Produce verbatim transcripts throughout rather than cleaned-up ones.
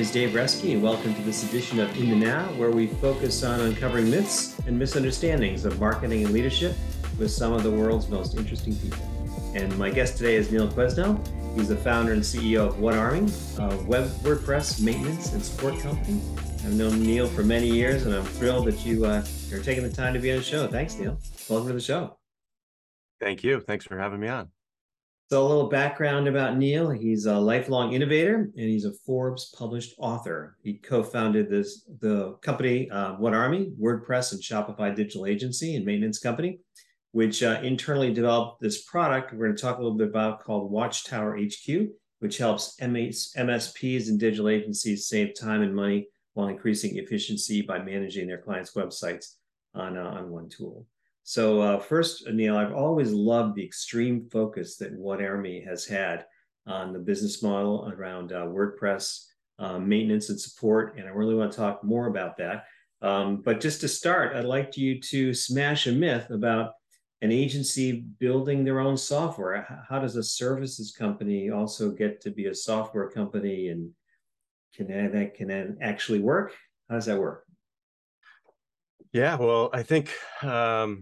is Dave Reske, and welcome to this edition of In the Now, where we focus on uncovering myths and misunderstandings of marketing and leadership with some of the world's most interesting people. And my guest today is Neil Quesnel. He's the founder and C E O of OneArmy, a web WordPress maintenance and support company. I've known Neil for many years, and I'm thrilled that you uh, are taking the time to be on the show. Thanks, Neil. Welcome to the show. Thank you. Thanks for having me on. So a little background about Neil. He's a lifelong innovator, and he's a Forbes published author. He co-founded this the company, uh, OneArmy, WordPress and Shopify digital agency and maintenance company, which uh, internally developed this product we're going to talk a little bit about called Watchtower H Q, which helps M S Ps and digital agencies save time and money while increasing efficiency by managing their clients' websites on, uh, on one tool. So uh, first, Neil, I've always loved the extreme focus that OneArmy has had on the business model around uh, WordPress uh, maintenance and support, and I really want to talk more about that. Um, but just to start, I'd like you to smash a myth about an agency building their own software. How does a services company also get to be a software company, and can that can that actually work? How does that work? Yeah, well, I think um,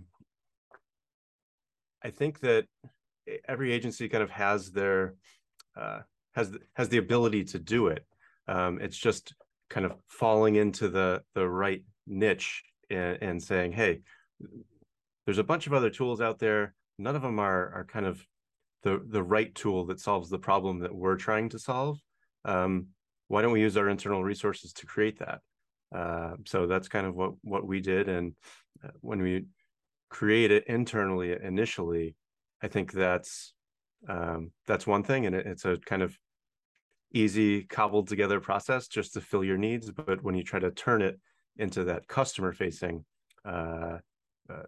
I think that every agency kind of has their uh, has has the ability to do it. Um, it's just kind of falling into the the right niche and, and saying, hey, there's a bunch of other tools out there. None of them are are kind of the the right tool that solves the problem that we're trying to solve. Um, why don't we use our internal resources to create that? Uh, so that's kind of what what we did. And when we create it internally initially, I think that's um, that's one thing, and it, it's a kind of easy cobbled together process just to fill your needs. But when you try to turn it into that customer facing uh, uh,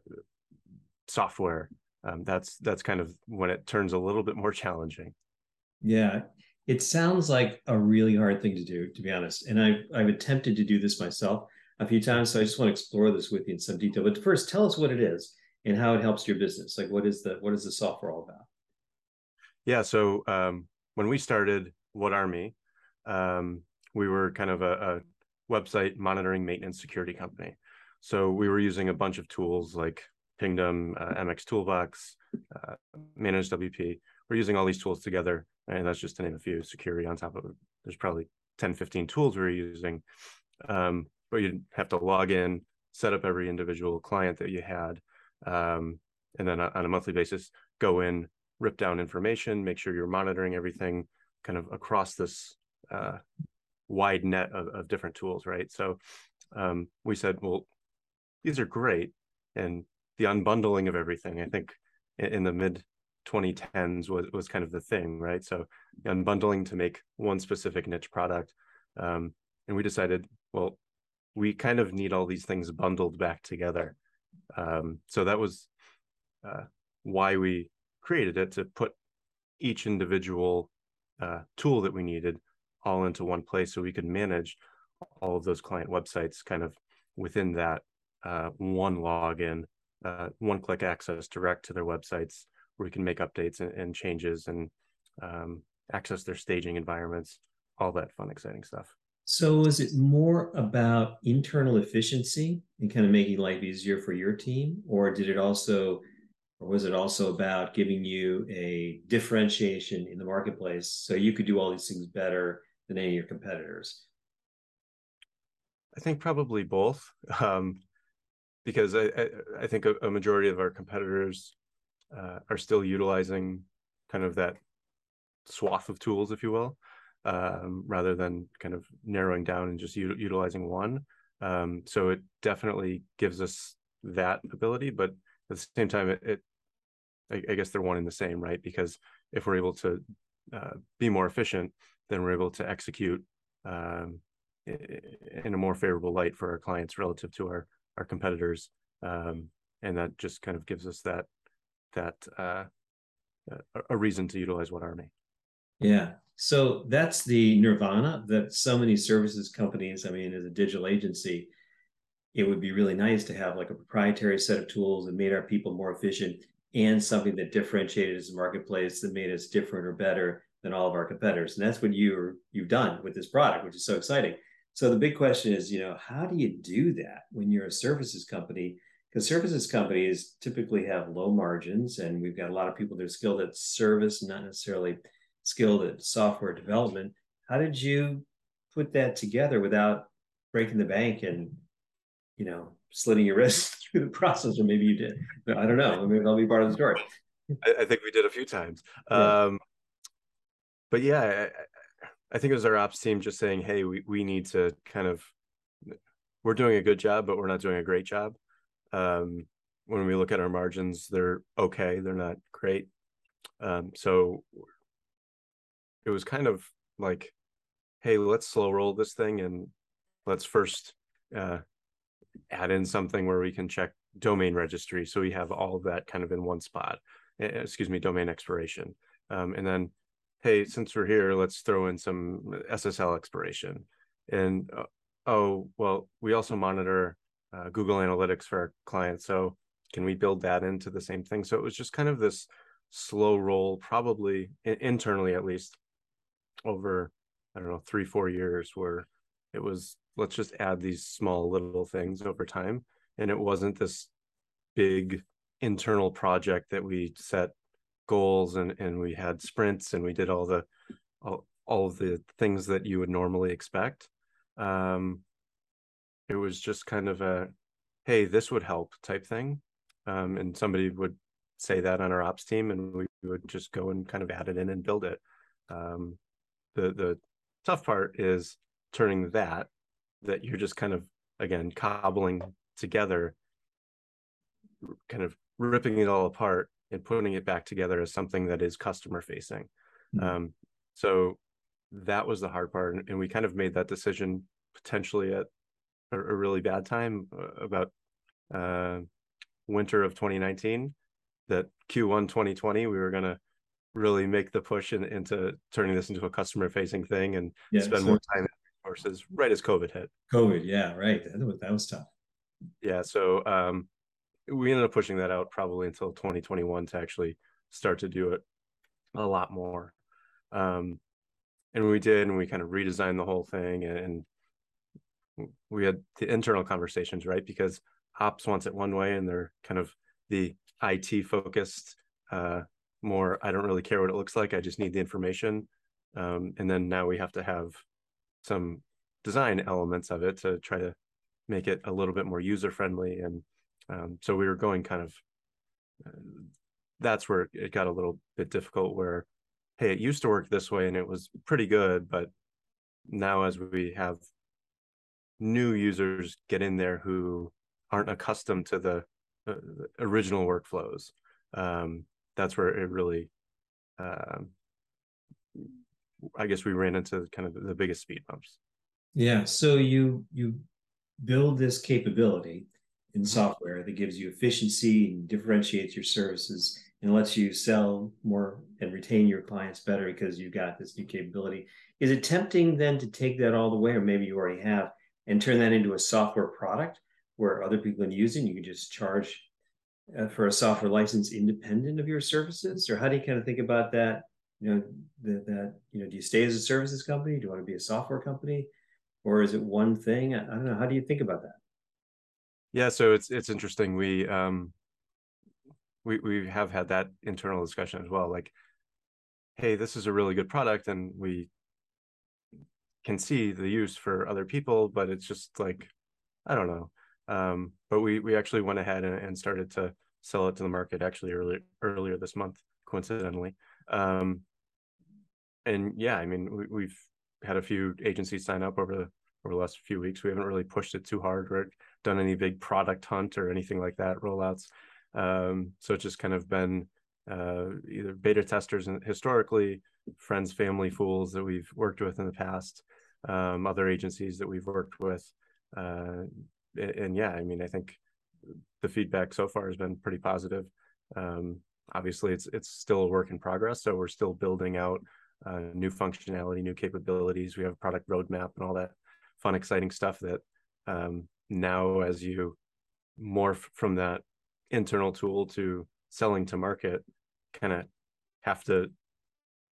software, um, that's that's kind of when it turns a little bit more challenging. Yeah, it sounds like a really hard thing to do, to be honest. And I've I've attempted to do this myself a few times, so I just want to explore this with you in some detail. But first, tell us what it is and how it helps your business. Like, what is the what is the software all about? Yeah, so um, when we started OneArmy, um, we were kind of a, a website monitoring maintenance security company. So we were using a bunch of tools like Pingdom, uh, M X Toolbox, uh, Managed W P. We're using all these tools together, and that's just to name a few. Security on top of it. There's probably ten, fifteen tools we were using, um, but you'd have to log in, set up every individual client that you had, um, and then on a monthly basis, go in, rip down information, make sure you're monitoring everything kind of across this uh, wide net of, of different tools, right? So um, we said, well, these are great. And the unbundling of everything, I think in, in the mid twenty tens was, was kind of the thing, right? So unbundling to make one specific niche product. Um, and we decided, well, we kind of need all these things bundled back together. Um, so that was uh, why we created it, to put each individual uh, tool that we needed all into one place so we could manage all of those client websites kind of within that uh, one login, uh, one click access direct to their websites, where we can make updates and, and changes and um, access their staging environments, all that fun, exciting stuff. So is it more about internal efficiency and kind of making life easier for your team, or did it also Or was it also about giving you a differentiation in the marketplace so you could do all these things better than any of your competitors? I think probably both, um, because I, I, I think a, a majority of our competitors uh, are still utilizing kind of that swath of tools, if you will, um, rather than kind of narrowing down and just u- utilizing one. Um, so it definitely gives us that ability, but at the same time, it, it I, I guess they're one and the same, right? Because if we're able to uh, be more efficient, then we're able to execute um, in a more favorable light for our clients relative to our our competitors, um, and that just kind of gives us that that uh, a reason to utilize OneArmy. Yeah. So that's the nirvana that so many services companies, I mean, as a digital agency, it would be really nice to have like a proprietary set of tools that made our people more efficient and something that differentiated as a marketplace that made us different or better than all of our competitors. And that's what you you've done with this product, which is so exciting. So the big question is, you know, how do you do that when you're a services company? Because services companies typically have low margins, and we've got a lot of people that are skilled at service, not necessarily skilled at software development. How did you put that together without breaking the bank and, you know, slitting your wrist through the process? Or maybe you did. I don't know. Maybe that'll be part of the story. I, I think we did a few times. Yeah. Um, but yeah, I, I think it was our ops team just saying, hey, we, we need to kind of, we're doing a good job, but we're not doing a great job. Um, when we look at our margins, they're okay. They're not great. Um, so it was kind of like, hey, let's slow roll this thing and let's first uh, add in something where we can check domain registry. So we have all of that kind of in one spot, excuse me, domain expiration. Um, and then, hey, since we're here, let's throw in some S S L expiration. And uh, oh, well, we also monitor uh, Google Analytics for our clients. So can we build that into the same thing? So it was just kind of this slow roll, probably internally at least, over, I don't know, three, four years, where it was, let's just add these small little things over time. And it wasn't this big internal project that we set goals and, and we had sprints and we did all the, all, all of the things that you would normally expect. Um, it was just kind of a, hey, this would help type thing. Um, and somebody would say that on our ops team, and we would just go and kind of add it in and build it. Um, the the tough part is turning that that you're just kind of, again, cobbling together, kind of ripping it all apart and putting it back together as something that is customer facing. Mm-hmm. Um, so that was the hard part, and we kind of made that decision potentially at a, a really bad time, uh, about uh, winter of twenty nineteen, that Q one twenty twenty we were going to really make the push in, into turning this into a customer facing thing and yeah, spend so more time and resources right as COVID hit. COVID, yeah, right. That was, that was tough. Yeah, so um, we ended up pushing that out probably until twenty twenty-one to actually start to do it a lot more. Um, and we did, and we kind of redesigned the whole thing, and we had the internal conversations, right? Because ops wants it one way, and they're kind of the I T focused, uh, more, I don't really care what it looks like, I just need the information. Um, and then now we have to have some design elements of it to try to make it a little bit more user friendly. And um, so we were going kind of, uh, that's where it got a little bit difficult, where, hey, it used to work this way and it was pretty good, but now as we have new users get in there who aren't accustomed to the, uh, the original workflows, um, that's where it really, uh, I guess we ran into kind of the biggest speed bumps. Yeah. So you you build this capability in software that gives you efficiency and differentiates your services and lets you sell more and retain your clients better because you've got this new capability. Is it tempting then to take that all the way, or maybe you already have, and turn that into a software product where other people can use it and you can just charge uh, for a software license independent of your services? Or how do you kind of think about that? You know, that, that, you know, do you stay as a services company? Do you want to be a software company? Or is it one thing? I, I don't know. How do you think about that? Yeah, so it's it's interesting. We um we we have had that internal discussion as well. Like, hey, this is a really good product, and we can see the use for other people, but it's just like, I don't know. Um, but we we actually went ahead and, and started to sell it to the market actually earlier earlier this month, coincidentally. Um, and yeah, I mean, we, we've had a few agencies sign up over the over the last few weeks. We haven't really pushed it too hard or done any big product hunt or anything like that, rollouts. Um, so it's just kind of been uh, either beta testers and historically, friends, family, fools that we've worked with in the past, um, other agencies that we've worked with. Uh, and, and yeah, I mean, I think the feedback so far has been pretty positive. Um, obviously, it's it's still a work in progress, so we're still building out uh, new functionality, new capabilities. We have a product roadmap and all that fun, exciting stuff that um, now, as you morph from that internal tool to selling to market, kind of have to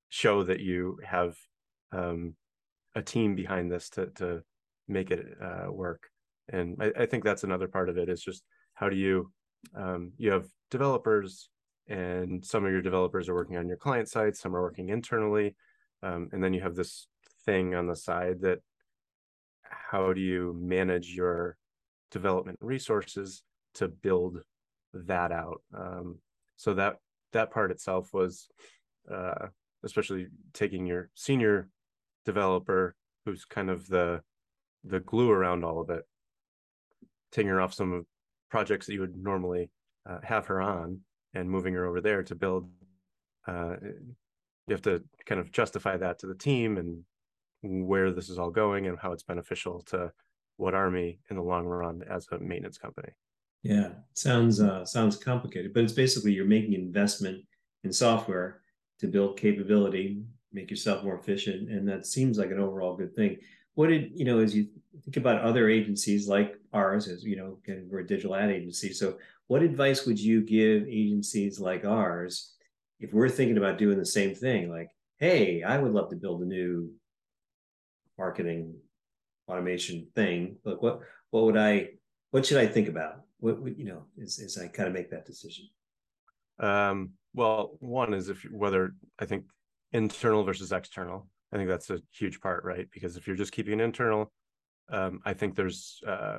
show that you have um, a team behind this to to make it uh, work. And I, I think that's another part of it, is just how do you um, you have developers, and some of your developers are working on your client side, some are working internally, um, and then you have this thing on the side that how do you manage your development resources to build that out. Um, so that that part itself was, uh, especially taking your senior developer, who's kind of the the glue around all of it, taking her off some of projects that you would normally uh, have her on, and moving her over there to build. Uh, you have to kind of justify that to the team and where this is all going and how it's beneficial to What Army in the long run as a maintenance company. Yeah, sounds uh, sounds complicated, but it's basically you're making an investment in software to build capability, make yourself more efficient, and that seems like an overall good thing. What did you know as you think about other agencies like ours, as you know, we're a digital ad agency. So, what advice would you give agencies like ours if we're thinking about doing the same thing? Like, hey, I would love to build a new marketing automation thing. Look, what what would I what should I think about? What would you know as, as I kind of make that decision? Um, well, one is if whether I think internal versus external. I think that's a huge part, right? Because if you're just keeping it internal, um, I think there's uh,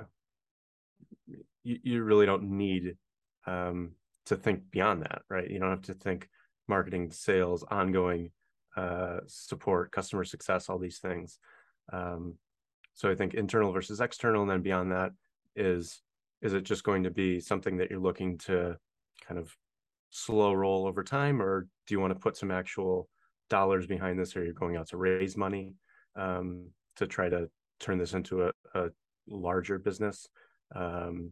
you, you really don't need um, to think beyond that, right? You don't have to think marketing, sales, ongoing uh, support, customer success, all these things. Um, so I think internal versus external, and then beyond that is is it just going to be something that you're looking to kind of slow roll over time, or do you want to put some actual dollars behind this, or you're going out to raise money um, to try to turn this into a, a larger business? Um,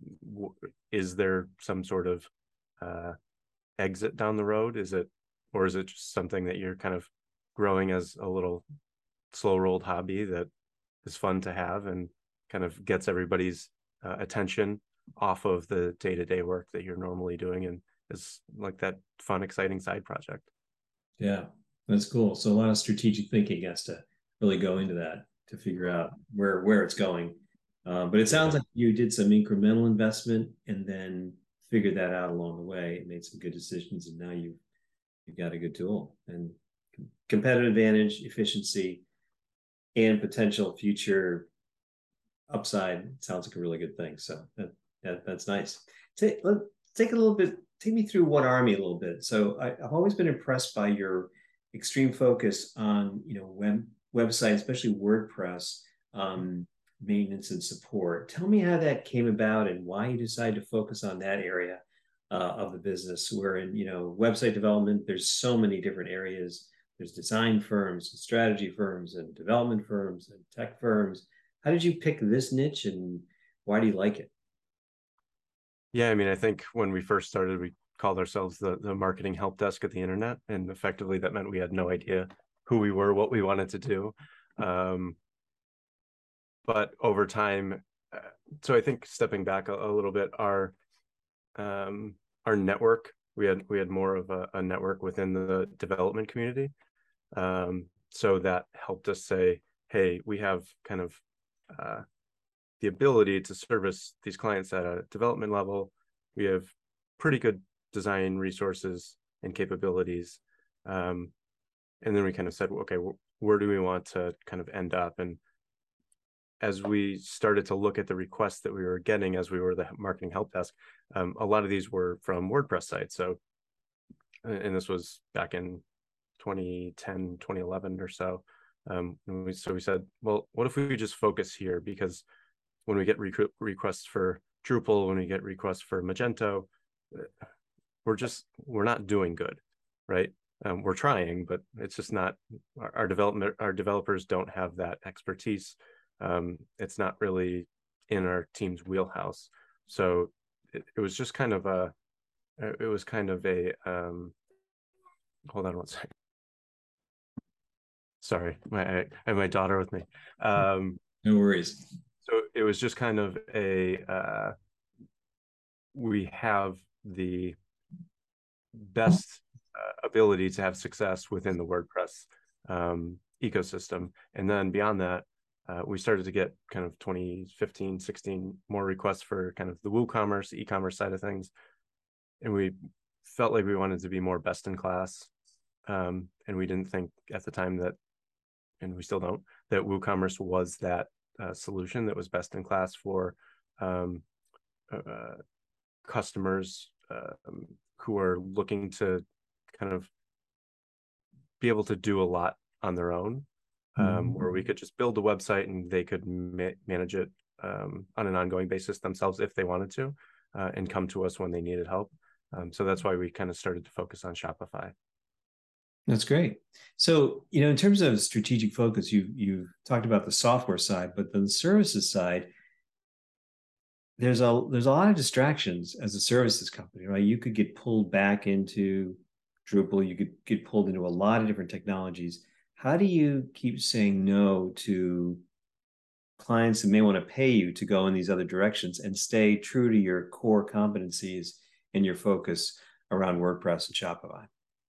is there some sort of uh, exit down the road? Is it, or is it just something that you're kind of growing as a little slow rolled hobby that is fun to have and kind of gets everybody's uh, attention off of the day-to-day work that you're normally doing, and is like that fun, exciting side project? Yeah, that's cool. So a lot of strategic thinking has to really go into that to figure out where where it's going. Uh, but it sounds Yeah. like you did some incremental investment and then figured that out along the way, made some good decisions, and now you've you've got a good tool and competitive advantage, efficiency, and potential future upside. Sounds like a really good thing. So that, that that's nice. Take let take a little bit. Take me through What Army a little bit. So I, I've always been impressed by your extreme focus on you know web website, especially WordPress um, maintenance and support. Tell me how that came about and why you decided to focus on that area uh, of the business. Where in you know website development, there's so many different areas. There's design firms, and strategy firms, and development firms, and tech firms. How did you pick this niche, and why do you like it? Yeah, I mean, I think when we first started, we called ourselves the the marketing help desk of the internet, and effectively that meant we had no idea who we were, what we wanted to do. Um, but over time, uh, so I think stepping back a, a little bit, our um, our network, we had we had more of a, a network within the development community. Um, so that helped us say, hey, we have kind of uh, the ability to service these clients at a development level. We have pretty good design resources and capabilities. Um, and then we kind of said, okay, where do we want to kind of end up? And as we started to look at the requests that we were getting as we were the marketing help desk, um, a lot of these were from WordPress sites. So, and this was back in twenty ten, twenty eleven or so. Um, and we, so we said, well, what if we just focus here? Because when we get rec- requests for Drupal, when we get requests for Magento, we're just, we're not doing good, right? Um, we're trying, but it's just not, our, our development, our developers don't have that expertise. Um, it's not really in our team's wheelhouse. So it, it was just kind of a, it was kind of a, um, hold on one second. Sorry, my, I have my daughter with me. Um, No worries. so it was just kind of a, uh, we have the best uh, ability to have success within the WordPress um, ecosystem. And then beyond that, uh, we started to get kind of twenty fifteen, sixteen more requests for kind of the WooCommerce, e-commerce side of things. And we felt like we wanted to be more best in class. Um, and we didn't think at the time that, and we still don't, that WooCommerce was that uh, solution that was best in class for um, uh, customers uh, who are looking to kind of be able to do a lot on their own, um, mm-hmm. where we could just build a website and they could ma- manage it um, on an ongoing basis themselves if they wanted to, uh, and come to us when they needed help. Um, so that's why we kind of started to focus on Shopify. That's great. So, you know, in terms of strategic focus, you've, you've talked about the software side, but then the services side, there's a, there's a lot of distractions as a services company, right? You could get pulled back into Drupal, you could get pulled into a lot of different technologies. How do you keep saying no to clients that may want to pay you to go in these other directions and stay true to your core competencies and your focus around WordPress and Shopify?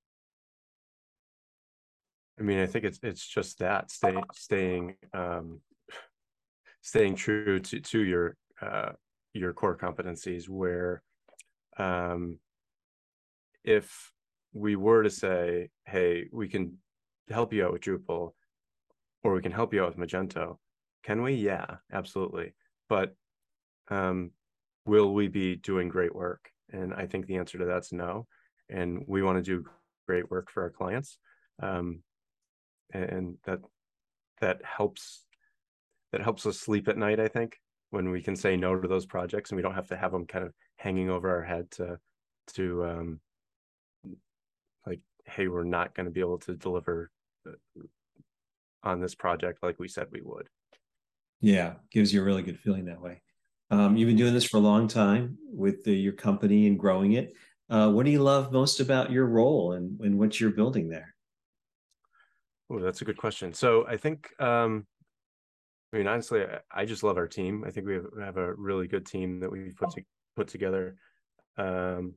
I mean, I think it's it's just that stay, staying um, staying true to to your uh, your core competencies. Where um, if we were to say, "Hey, we can help you out with Drupal, or we can help you out with Magento," can we? Yeah, absolutely. But um, will we be doing great work? And I think the answer to that's no. And we want to do great work for our clients. Um, and that that helps that helps us sleep at night, I think, when we can say no to those projects and we don't have to have them kind of hanging over our head to to um like, hey, we're not going to be able to deliver on this project like we said we would. Yeah, gives you a really good feeling that way. Um, you've been doing this for a long time with the, your company and growing it. Uh, what do you love most about your role and, and what you're building there? Oh, that's a good question. So I think, um, I mean, honestly, I, I just love our team. I think we have, have a really good team that we've put to, put together. Um,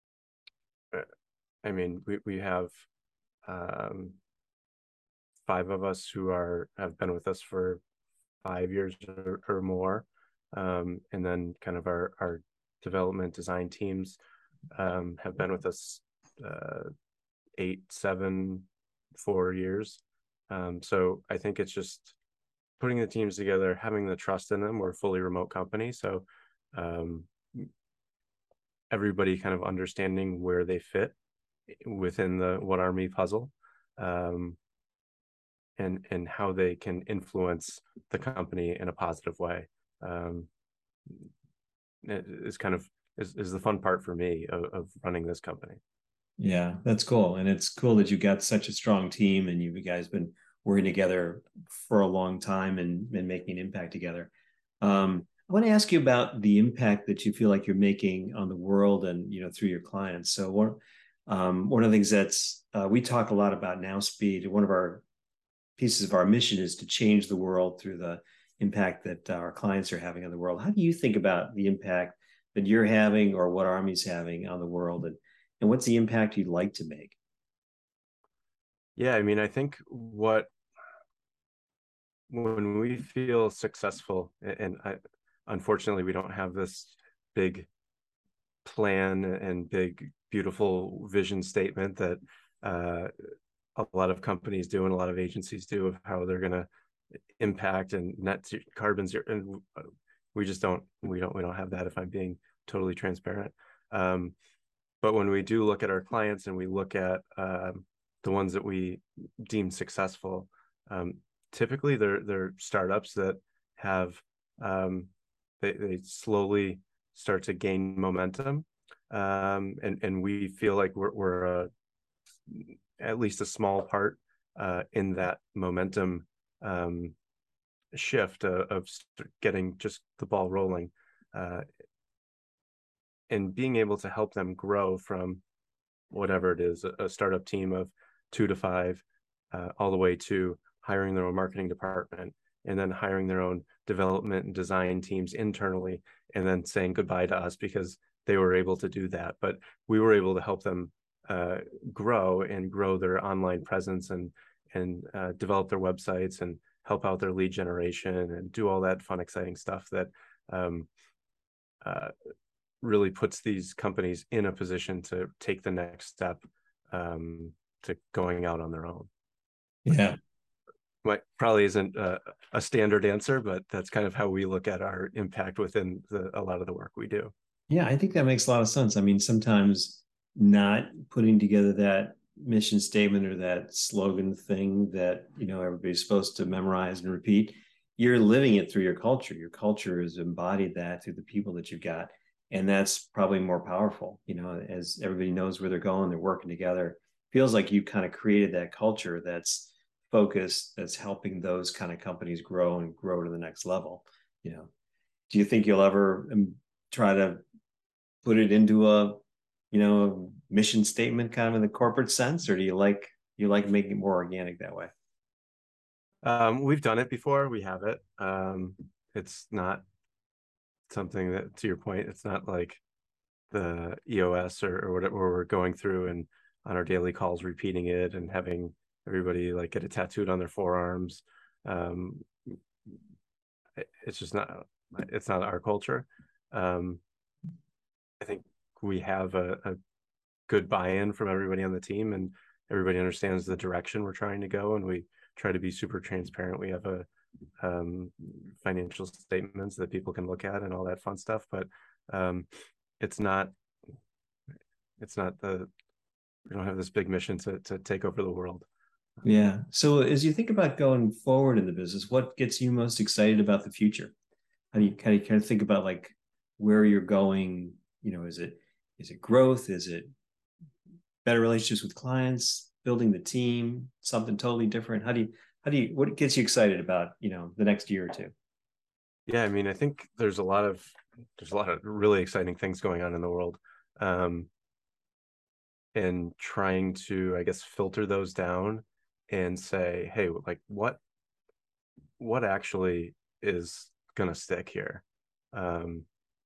I mean, we we have um, five of us who are have been with us for five years or, or more, um, and then kind of our our development design teams um, have been with us uh, eight, seven, four years. Um, so I think it's just putting the teams together, having the trust in them. We're a fully remote company, so um, everybody kind of understanding where they fit within the OneArmy puzzle, um, and and how they can influence the company in a positive way. Um, is kind of is, is the fun part for me of, of running this company. Yeah, that's cool. And it's cool that you got such a strong team and you guys been working together for a long time and, and making an impact together. Um, I want to ask you about the impact that you feel like you're making on the world and, you know, through your clients. So one, um, one of the things that's, uh, we talk a lot about Now Speed. One of our pieces of our mission is to change the world through the impact that our clients are having on the world. How do you think about the impact that you're having or what Army's having on the world? And, and what's the impact you'd like to make? Yeah, I mean, I think what, when we feel successful, and I, unfortunately, we don't have this big plan and big, beautiful vision statement that uh, a lot of companies do and a lot of agencies do of how they're going to impact and net carbon zero. And we just don't, we don't, we don't have that, if I'm being totally transparent. Um, but when we do look at our clients and we look at um, the ones that we deem successful, um, typically they're, they're startups that have, um, they, they slowly start to gain momentum. Um, and, and we feel like we're, we're a, at least a small part uh, in that momentum um, shift of, of getting just the ball rolling, uh, and being able to help them grow from whatever it is, a, a startup team of two to five, uh, all the way to hiring their own marketing department and then hiring their own development and design teams internally, and then saying goodbye to us because they were able to do that. But we were able to help them uh, grow and grow their online presence and and uh, develop their websites and help out their lead generation and do all that fun, exciting stuff that um, uh, really puts these companies in a position to take the next step um, to going out on their own. Yeah. Might probably isn't a, a standard answer, but that's kind of how we look at our impact within the, a lot of the work we do. Yeah, I think that makes a lot of sense. I mean, sometimes not putting together that mission statement or that slogan thing that, you know, everybody's supposed to memorize and repeat, you're living it through your culture. Your culture has embodied that through the people that you've got. And that's probably more powerful, you know, as everybody knows where they're going, they're working together. Feels like you kind of created that culture that's focused, that's helping those kind of companies grow and grow to the next level. You know, do you think you'll ever um, try to put it into a, you know, mission statement kind of in the corporate sense, or do you like you like making it more organic that way? Um, we've done it before. We have it. Um, it's not something that, to your point, it's not like the E O S or, or whatever we're going through and on our daily calls repeating it and having everybody like get it tattooed on their forearms. Um, it's just not it's not our culture. Um, I think we have a, a good buy-in from everybody on the team, and everybody understands the direction we're trying to go, and we try to be super transparent. We have a um, financial statements that people can look at and all that fun stuff, but um, it's not it's not the we don't have this big mission to to take over the world. Yeah. So as you think about going forward in the business, what gets you most excited about the future? How do you kind of kind of think about like where you're going? You know, is it is it growth? Is it better relationships with clients, building the team, something totally different? How do you how do you what gets you excited about, you know, the next year or two? Yeah, I mean, I think there's a lot of there's a lot of really exciting things going on in the world. Um, and trying to, I guess, filter those down and say, hey, like what what actually is gonna stick here? Um,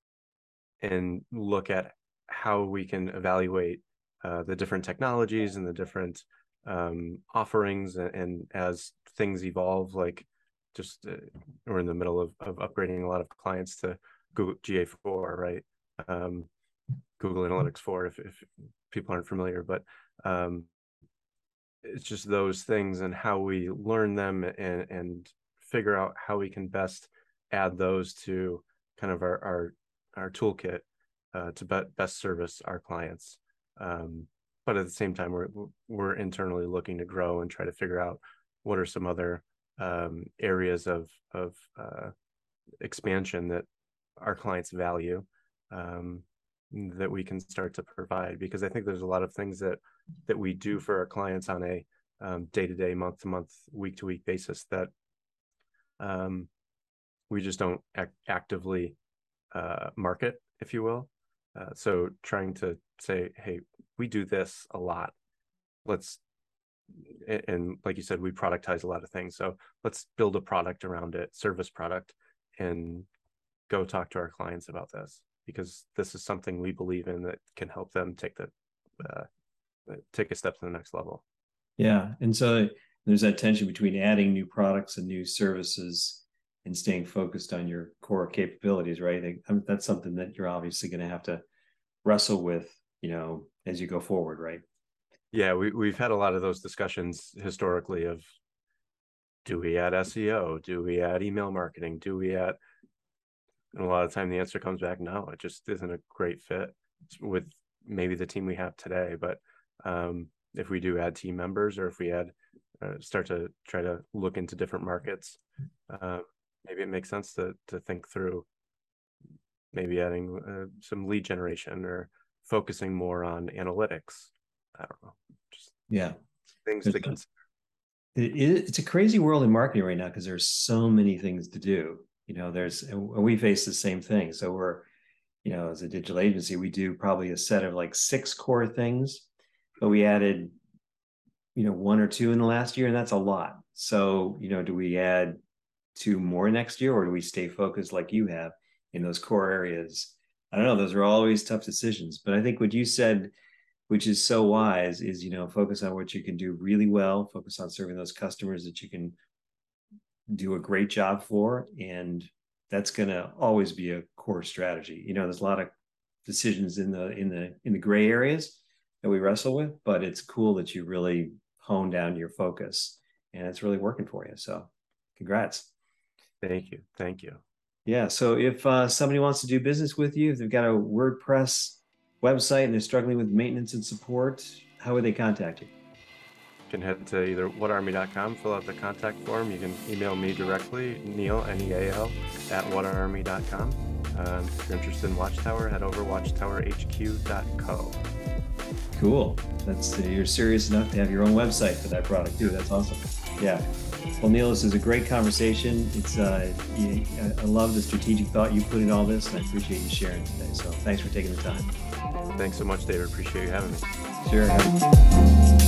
and look at how we can evaluate uh, the different technologies and the different um, offerings and, and as things evolve, like just uh, we're in the middle of, of upgrading a lot of clients to Google G A four, right? Um, Google Analytics four, if, if people aren't familiar, but um, it's just those things and how we learn them and, and figure out how we can best add those to kind of our, our, our toolkit uh, to be, best service our clients. Um, but at the same time, we're, we're internally looking to grow and try to figure out what are some other um, areas of, of uh, expansion that our clients value um, that we can start to provide, because I think there's a lot of things that that we do for our clients on a um, day-to-day, month-to-month, week-to-week basis that um, we just don't act actively uh, market, if you will. Uh, so trying to say, hey, we do this a lot. Let's and like you said, we productize a lot of things. So let's build a product around it, service product, and go talk to our clients about this, because this is something we believe in that can help them take the uh, take a step to the next level. Yeah. And so there's that tension between adding new products and new services and staying focused on your core capabilities, right? I think that's something that you're obviously going to have to wrestle with, you know, as you go forward, right? Yeah, we, we've had a lot of those discussions historically of, do we add S E O? Do we add email marketing? Do we add, and a lot of the time the answer comes back, no, it just isn't a great fit with maybe the team we have today. But um, if we do add team members, or if we add, uh, start to try to look into different markets, uh, maybe it makes sense to to think through maybe adding uh, some lead generation or focusing more on analytics. I don't know, just Yeah. things There's to consider. It, it, it's a crazy world in marketing right now because there's so many things to do. You know, there's, and we face the same thing. So we're, you know, as a digital agency, we do probably a set of like six core things, but we added, you know, one or two in the last year, and that's a lot. So, you know, do we add two more next year, or do we stay focused like you have in those core areas? I don't know. Those are always tough decisions. But I think what you said which is so wise, is, you know, focus on what you can do really well, focus on serving those customers that you can do a great job for. And that's going to always be a core strategy. You know, there's a lot of decisions in the, in the, in the gray areas that we wrestle with, but it's cool that you really hone down your focus and it's really working for you. So congrats. Thank you. Thank you. Yeah. So if uh, somebody wants to do business with you, if they've got a WordPress website and they're struggling with maintenance and support, how would they contact you? You can head to either what army dot com, fill out the contact form. You can email me directly, Neal, N E A L, at what army dot com. Um, if you're interested in Watchtower, head over watchtower h q dot co. Cool. That's uh, you're serious enough to have your own website for that product too. That's awesome. Yeah. Well, Neal, this is a great conversation. It's uh, you, I love the strategic thought you put in all this, and I appreciate you sharing today. So thanks for taking the time. Thanks so much, David. Appreciate you having me. Sure.